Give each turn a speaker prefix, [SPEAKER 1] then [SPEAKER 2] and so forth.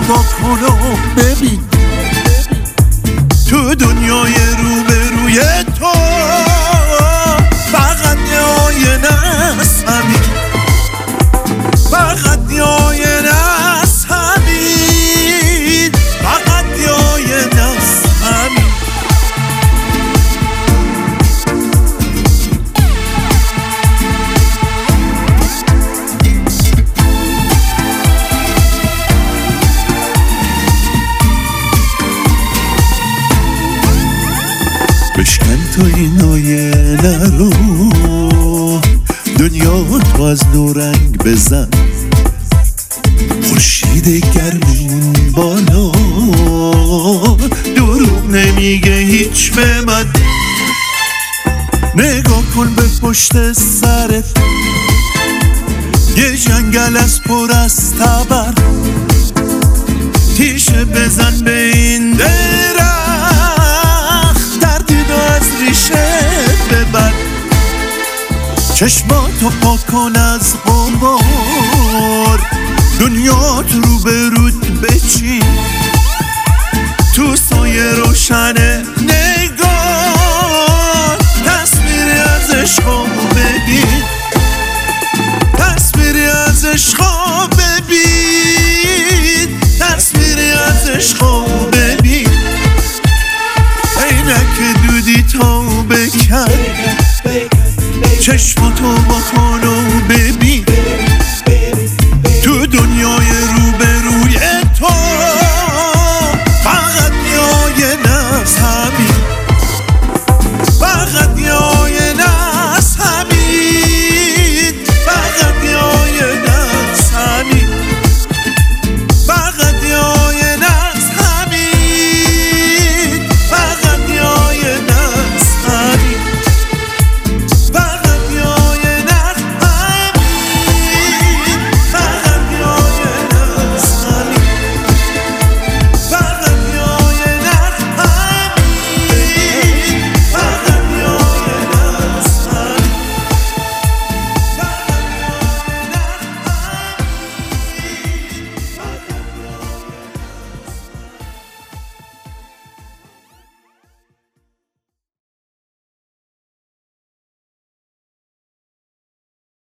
[SPEAKER 1] واکن و ببین تو دنیای روبروی تو فقط یه آینه است همین، فقط یه آینه است همین، فقط یه آینه است همین. بشکن تو این آینه رو، دنیا تو از نورنگ بزن، خورشید گرمون بالا دروغ نمیگه هیچ به من. نگاه کن به پشت سرت، یه جنگل از پر از تبر، تیشه بزن به این درخت، تردیدو از ریشه ببر، چشماتو پاک کن از غبار، دنیات رو به رود بچین، تو سایه روشن نگاه، تصویری از عشقا ببین، تصویری از عشقا ببین، تصویری از عشقا